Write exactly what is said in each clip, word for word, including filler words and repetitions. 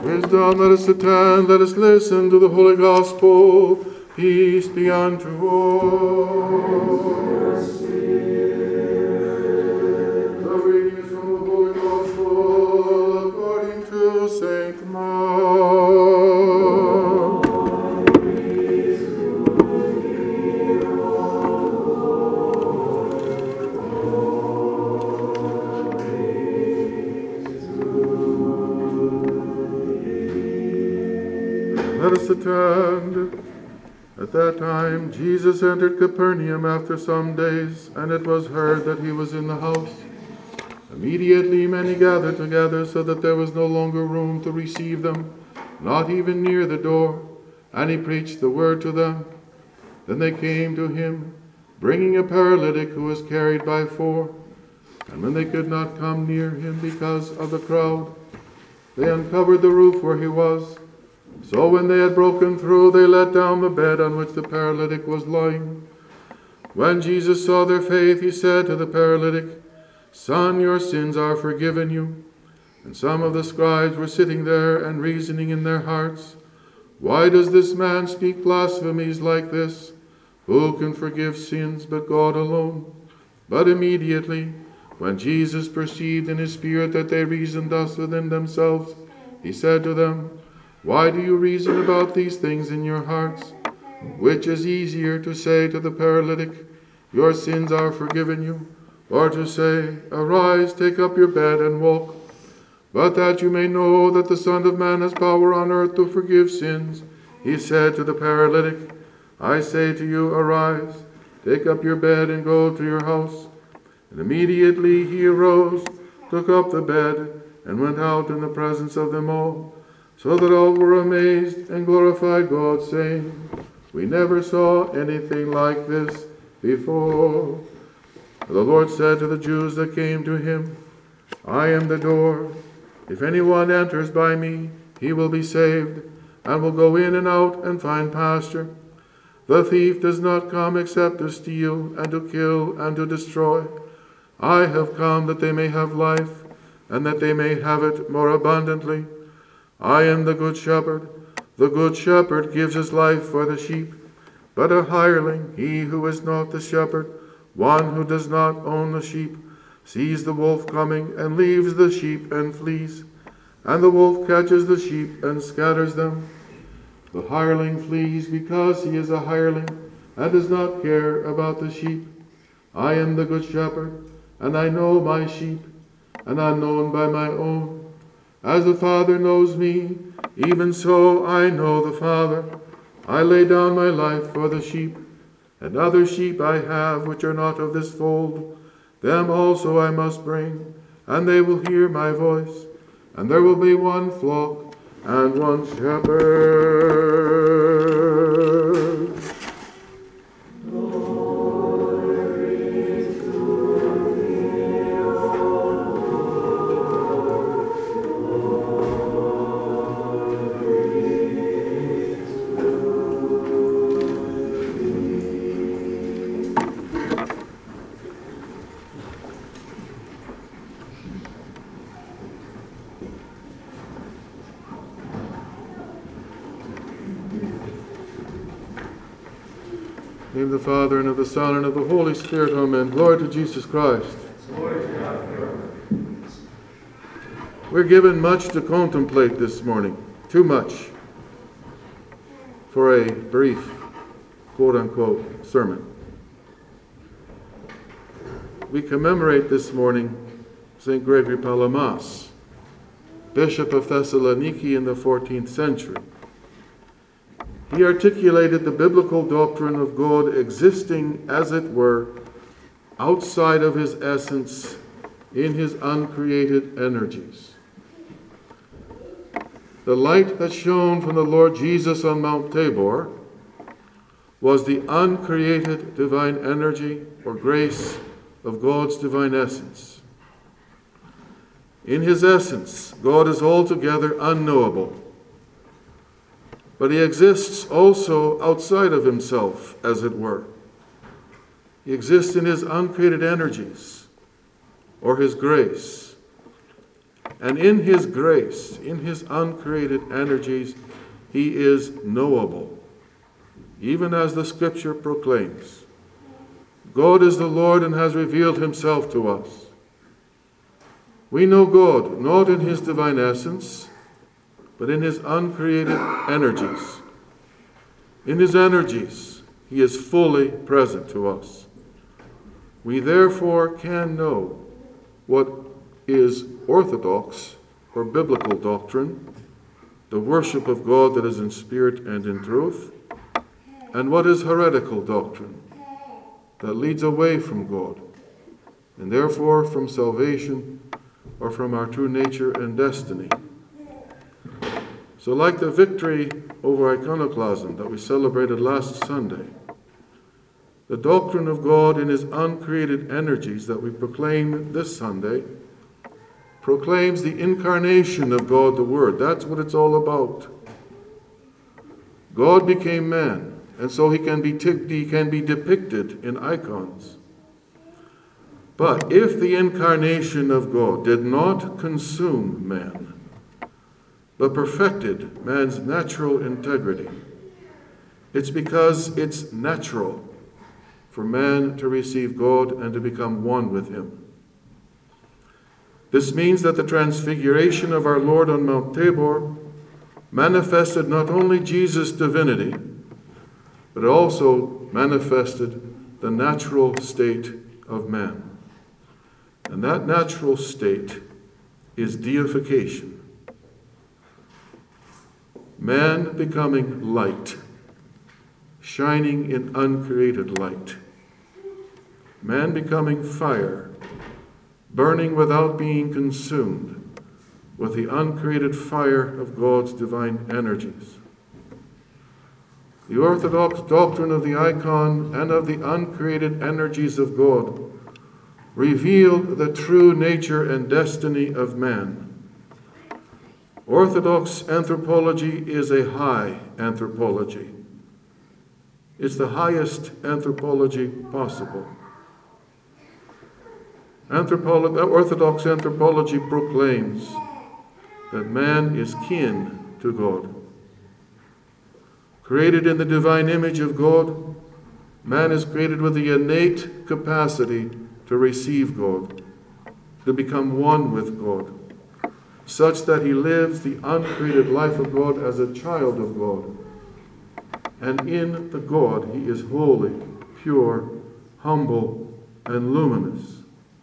Wisdom, let us attend, let us listen to the Holy Gospel. Peace be unto all. The reading is from the Holy Gospel according to Saint Mark. Let us attend. At that time Jesus entered Capernaum after some days, and it was heard that he was in the house. Immediately many gathered together, so that there was no longer room to receive them, not even near the door, and he preached the word to them. Then they came to him, bringing a paralytic who was carried by four. And when they could not come near him because of the crowd, they uncovered the roof where he was. So when they had broken through, they let down the bed on which the paralytic was lying. When Jesus saw their faith, he said to the paralytic, "Son, your sins are forgiven you." And some of the scribes were sitting there and reasoning in their hearts, "Why does this man speak blasphemies like this? Who can forgive sins but God alone?" But immediately, when Jesus perceived in his spirit that they reasoned thus within themselves, he said to them, "Why do you reason about these things in your hearts? Which is easier, to say to the paralytic, 'Your sins are forgiven you,' or to say, 'Arise, take up your bed and walk'? But that you may know that the Son of Man has power on earth to forgive sins," he said to the paralytic, "I say to you, arise, take up your bed and go to your house." And immediately he arose, took up the bed, and went out in the presence of them all, so that all were amazed and glorified God, saying, "We never saw anything like this before." The Lord said to the Jews that came to him, "I am the door. If anyone enters by me, he will be saved, and will go in and out and find pasture. The thief does not come except to steal and to kill and to destroy. I have come that they may have life, and that they may have it more abundantly. I am the good shepherd. The good shepherd gives his life for the sheep. But a hireling, he who is not the shepherd, one who does not own the sheep, sees the wolf coming and leaves the sheep and flees. And the wolf catches the sheep and scatters them. The hireling flees because he is a hireling and does not care about the sheep. I am the good shepherd, and I know my sheep, and I am known by my own. As the Father knows me, even so I know the Father. I lay down my life for the sheep. And other sheep I have which are not of this fold. Them also I must bring, and they will hear my voice. And there will be one flock and one shepherd." In the name of the Father, and of the Son, and of the Holy Spirit, amen. Glory to Jesus Christ. We're given much to contemplate this morning. Too much for a brief, quote-unquote, sermon. We commemorate this morning Saint Gregory Palamas, Bishop of Thessaloniki in the fourteenth century. He articulated the biblical doctrine of God existing, as it were, outside of his essence in his uncreated energies. The light that shone from the Lord Jesus on Mount Tabor was the uncreated divine energy or grace of God's divine essence. In his essence, God is altogether unknowable. But he exists also outside of himself, as it were. He exists in his uncreated energies, or his grace. And in his grace, in his uncreated energies, he is knowable, even as the Scripture proclaims. God is the Lord and has revealed himself to us. We know God not in his divine essence, but in his uncreated energies. In his energies, he is fully present to us. We therefore can know what is orthodox or biblical doctrine, the worship of God that is in spirit and in truth, and what is heretical doctrine that leads away from God, and therefore from salvation or from our true nature and destiny. So like the victory over iconoclasm that we celebrated last Sunday, the doctrine of God in his uncreated energies that we proclaim this Sunday proclaims the incarnation of God the Word. That's what it's all about. God became man, and so he can be, t- he can be depicted in icons. But if the incarnation of God did not consume man, but perfected man's natural integrity, it's because it's natural for man to receive God and to become one with him. This means that the transfiguration of our Lord on Mount Tabor manifested not only Jesus' divinity, but it also manifested the natural state of man. And that natural state is deification. Man becoming light, shining in uncreated light. Man becoming fire, burning without being consumed with the uncreated fire of God's divine energies. The orthodox doctrine of the icon and of the uncreated energies of God reveal the true nature and destiny of man. Orthodox anthropology is a high anthropology. It's the highest anthropology possible. Anthropolo- Orthodox anthropology proclaims that man is kin to God. Created in the divine image of God, man is created with the innate capacity to receive God, to become one with God, such that he lives the uncreated life of God as a child of God. And in the God, he is holy, pure, humble, and luminous.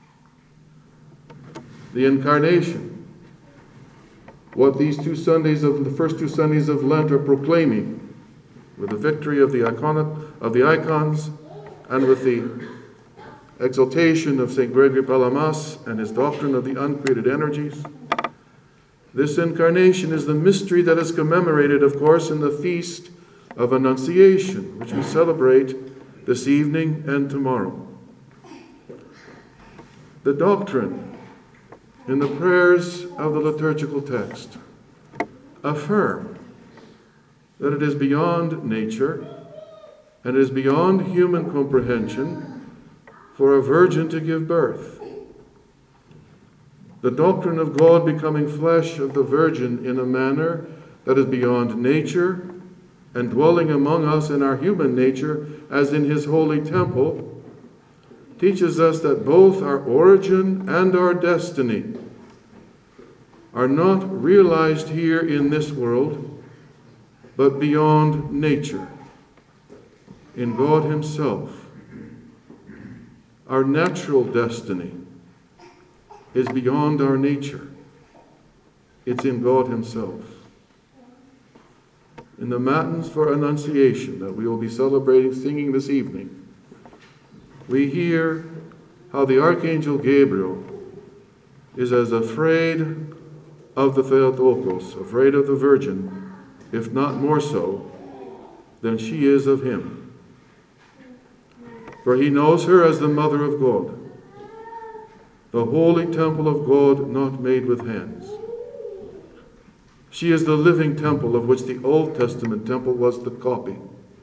The incarnation, what these two Sundays of the first two Sundays of Lent are proclaiming, with the victory of the icon of the icons, and with the exaltation of Saint Gregory Palamas and his doctrine of the uncreated energies. This incarnation is the mystery that is commemorated, of course, in the Feast of Annunciation, which we celebrate this evening and tomorrow. The doctrine in the prayers of the liturgical text affirm that it is beyond nature and it is beyond human comprehension for a virgin to give birth. The doctrine of God becoming flesh of the Virgin in a manner that is beyond nature and dwelling among us in our human nature as in his holy temple teaches us that both our origin and our destiny are not realized here in this world, but beyond nature, in God himself. Our natural destiny is beyond our nature. It's in God himself. In the Matins for Annunciation that we will be celebrating, singing this evening, we hear how the Archangel Gabriel is as afraid of the Theotokos, afraid of the Virgin, if not more so, than she is of him. For he knows her as the Mother of God, the holy temple of God not made with hands. She is the living temple of which the Old Testament temple was the copy.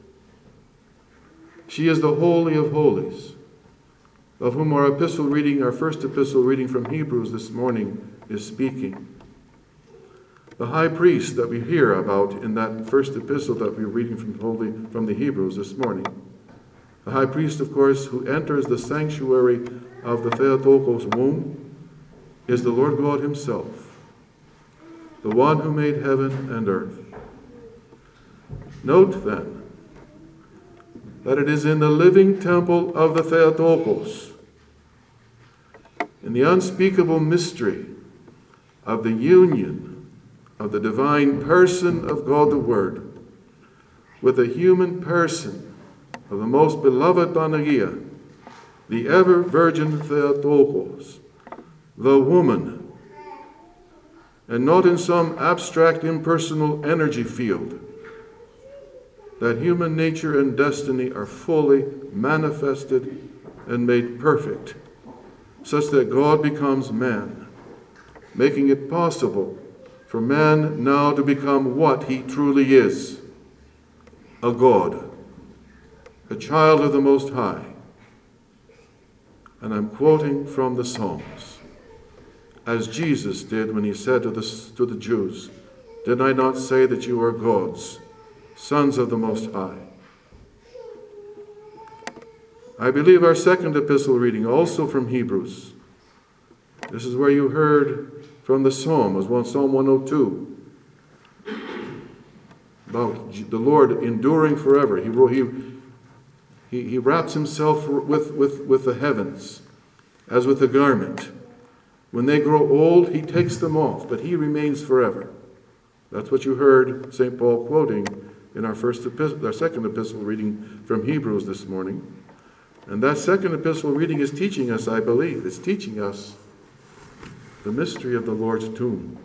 She is the Holy of Holies, of whom our epistle reading, our first epistle reading from Hebrews this morning is speaking. The high priest that we hear about in that first epistle that we're reading from, Holy, from the Hebrews this morning, the high priest, of course, who enters the sanctuary of the Theotokos womb, is the Lord God himself, the one who made heaven and earth. Note then that it is in the living temple of the Theotokos, in the unspeakable mystery of the union of the divine person of God the Word with the human person of the most beloved Panagia, the ever-virgin Theotokos, the woman, and not in some abstract impersonal energy field, that human nature and destiny are fully manifested and made perfect, such that God becomes man, making it possible for man now to become what he truly is, a God, a child of the Most High. And I'm quoting from the Psalms, as Jesus did when he said to the, to the Jews, "Did I not say that you are gods, sons of the Most High?" I believe our second epistle reading, also from Hebrews, this is where you heard from the Psalm, was one Psalm one oh two, about the Lord enduring forever. He, he, he, he wraps himself with, with, with the heavens, as with a garment. When they grow old, he takes them off, but he remains forever. That's what you heard Saint Paul quoting in our first epistle, our second epistle reading from Hebrews this morning. And that second epistle reading is teaching us, I believe, it's teaching us the mystery of the Lord's tomb.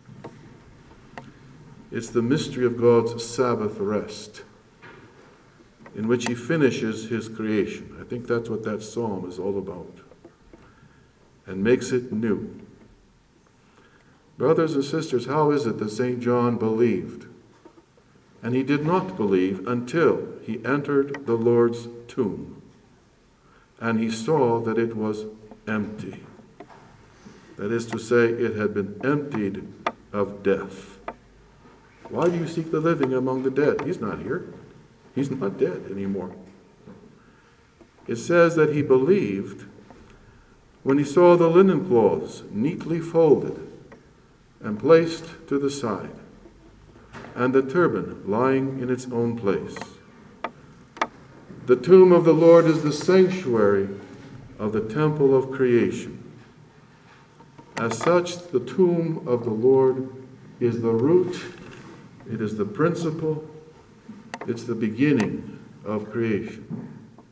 It's the mystery of God's Sabbath rest, in which he finishes his creation. I think that's what that psalm is all about, and makes it new. Brothers and sisters, how is it that Saint John believed? And he did not believe until he entered the Lord's tomb, and he saw that it was empty. That is to say, it had been emptied of death. Why do you seek the living among the dead? He's not here. He's not dead anymore. It says that he believed when he saw the linen cloths neatly folded and placed to the side, and the turban lying in its own place. The tomb of the Lord is the sanctuary of the temple of creation. As such, the tomb of the Lord is the root, it is the principle, it's the beginning of creation.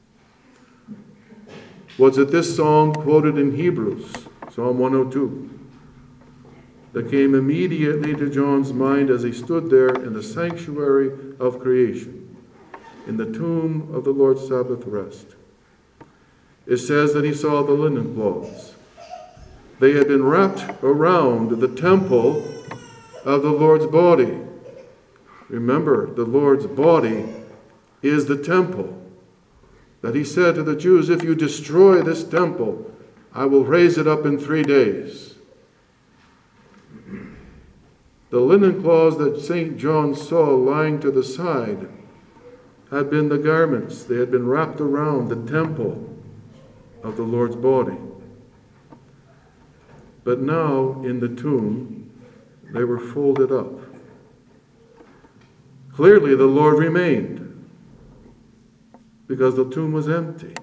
Was it this psalm quoted in Hebrews, Psalm one oh two, that came immediately to John's mind as he stood there in the sanctuary of creation, in the tomb of the Lord's Sabbath rest? It says that he saw the linen cloths. They had been wrapped around the temple of the Lord's body. Remember, the Lord's body is the temple. That he said to the Jews, "If you destroy this temple, I will raise it up in three days." The linen cloths that Saint John saw lying to the side had been the garments. They had been wrapped around the temple of the Lord's body. But now, in the tomb, they were folded up. Clearly, the Lord remained, because the tomb was empty.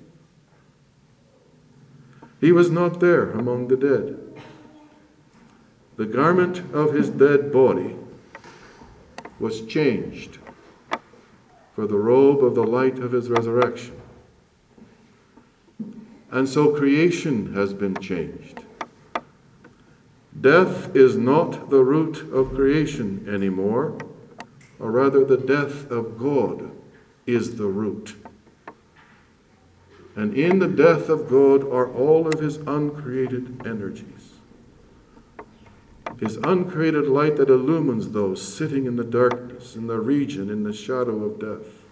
He was not there among the dead. The garment of his dead body was changed for the robe of the light of his resurrection. And so creation has been changed. Death is not the root of creation anymore, or rather the death of God is the root. And in the death of God are all of his uncreated energies. His uncreated light that illumines those sitting in the darkness, in the region, in the shadow of death.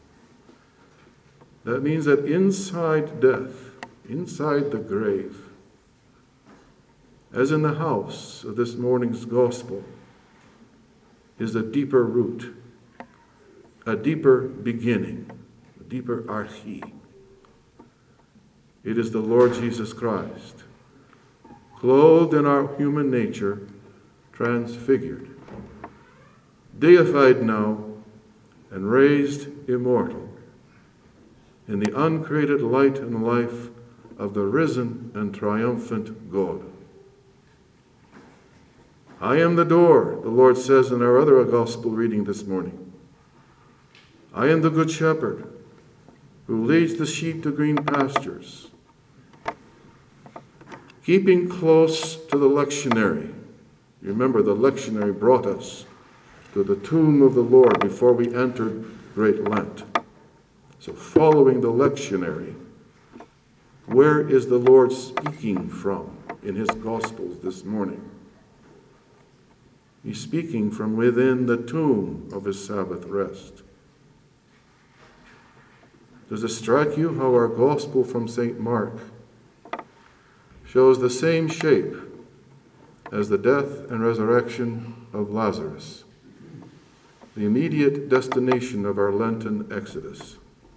That means that inside death, inside the grave, as in the house of this morning's gospel, is a deeper root, a deeper beginning, a deeper archi. It is the Lord Jesus Christ, clothed in our human nature, transfigured, deified now, and raised immortal in the uncreated light and life of the risen and triumphant God. I am the door, the Lord says in our other gospel reading this morning. I am the good shepherd who leads the sheep to green pastures. Keeping close to the lectionary. You remember the lectionary brought us to the tomb of the Lord before we entered Great Lent. So following the lectionary, where is the Lord speaking from in his Gospels this morning? He's speaking from within the tomb of his Sabbath rest. Does it strike you how our Gospel from Saint Mark shows the same shape as the death and resurrection of Lazarus, the immediate destination of our Lenten Exodus?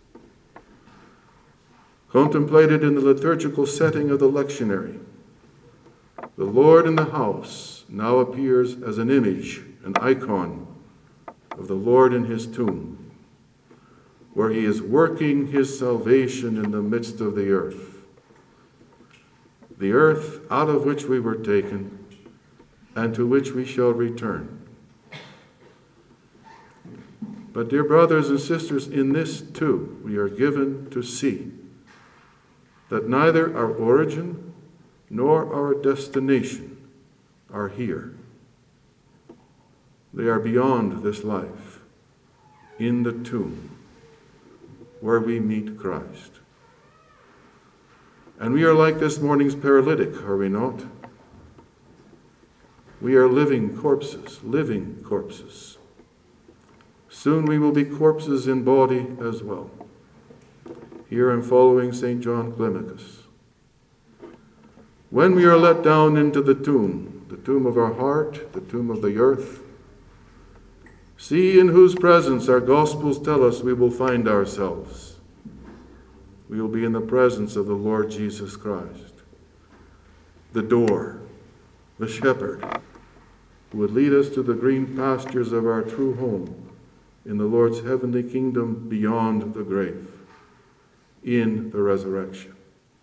Contemplated in the liturgical setting of the lectionary, the Lord in the house now appears as an image, an icon of the Lord in his tomb, where he is working his salvation in the midst of the earth. The earth out of which we were taken and to which we shall return. But dear brothers and sisters, in this too we are given to see that neither our origin nor our destination are here. They are beyond this life, in the tomb, where we meet Christ. And we are like this morning's paralytic, are we not? We are living corpses, living corpses. Soon we will be corpses in body as well. Here I'm following Saint John Climacus. When we are let down into the tomb, the tomb of our heart, the tomb of the earth, see in whose presence our Gospels tell us we will find ourselves. We will be in the presence of the Lord Jesus Christ, the door, the shepherd, who would lead us to the green pastures of our true home in the Lord's heavenly kingdom beyond the grave, in the resurrection.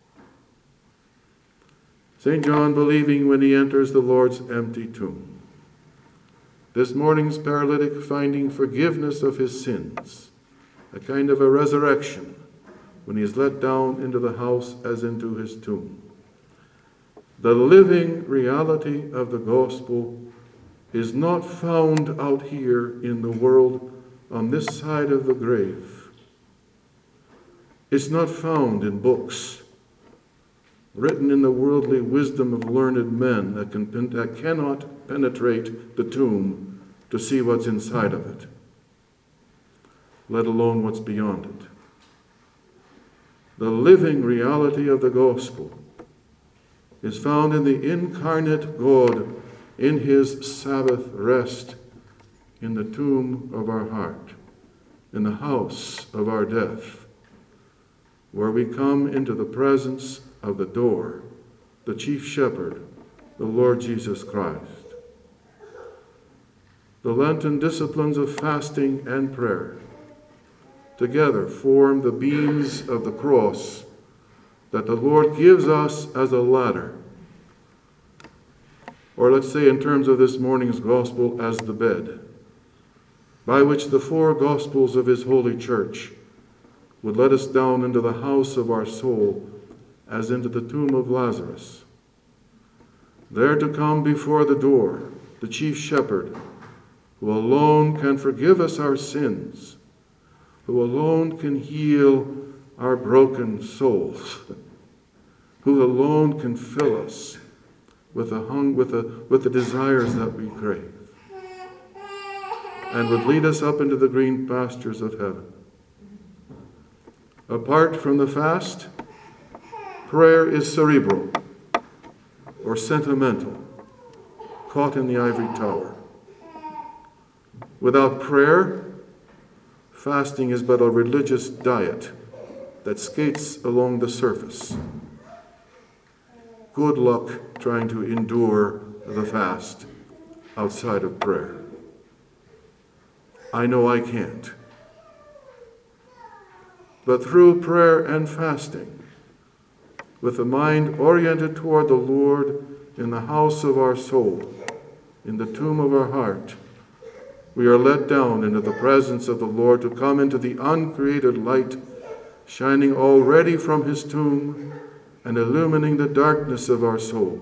Saint John believing when he enters the Lord's empty tomb. This morning's paralytic finding forgiveness of his sins, a kind of a resurrection when he is let down into the house as into his tomb. The living reality of the gospel is not found out here in the world on this side of the grave. It's not found in books written in the worldly wisdom of learned men that, can, that cannot penetrate the tomb to see what's inside of it, let alone what's beyond it. The living reality of the gospel is found in the incarnate God in his Sabbath rest in the tomb of our heart, in the house of our death, where we come into the presence of the door, the chief shepherd, the Lord Jesus Christ. The Lenten disciplines of fasting and prayer together form the beams of the cross that the Lord gives us as a ladder, or let's say in terms of this morning's gospel, as the bed, by which the four gospels of his holy church would let us down into the house of our soul as into the tomb of Lazarus, there to come before the door, the chief shepherd, who alone can forgive us our sins, who alone can heal our broken souls, who alone can fill us with the hung with the with the desires that we crave, and would lead us up into the green pastures of heaven. Apart from the fast, prayer is cerebral, or sentimental, caught in the ivory tower. Without prayer, fasting is but a religious diet that skates along the surface. Good luck trying to endure the fast outside of prayer. I know I can't. But through prayer and fasting, with the mind oriented toward the Lord in the house of our soul, in the tomb of our heart, we are let down into the presence of the Lord to come into the uncreated light, shining already from his tomb and illumining the darkness of our soul.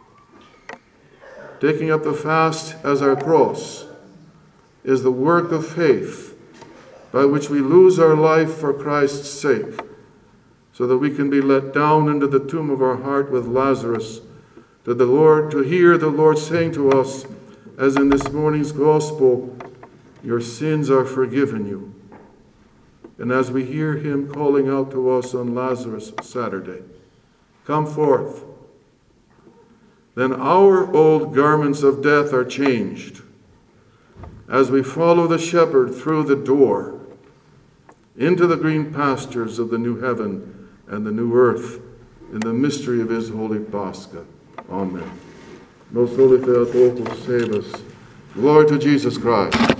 Taking up the fast as our cross is the work of faith by which we lose our life for Christ's sake, so that we can be let down into the tomb of our heart with Lazarus, to the Lord, to hear the Lord saying to us, as in this morning's gospel, your sins are forgiven you. And as we hear him calling out to us on Lazarus Saturday, come forth. Then our old garments of death are changed as we follow the shepherd through the door into the green pastures of the new heaven and the new earth in the mystery of his holy Pascha. Amen. Most Holy Theotokos, save us. Glory to Jesus Christ.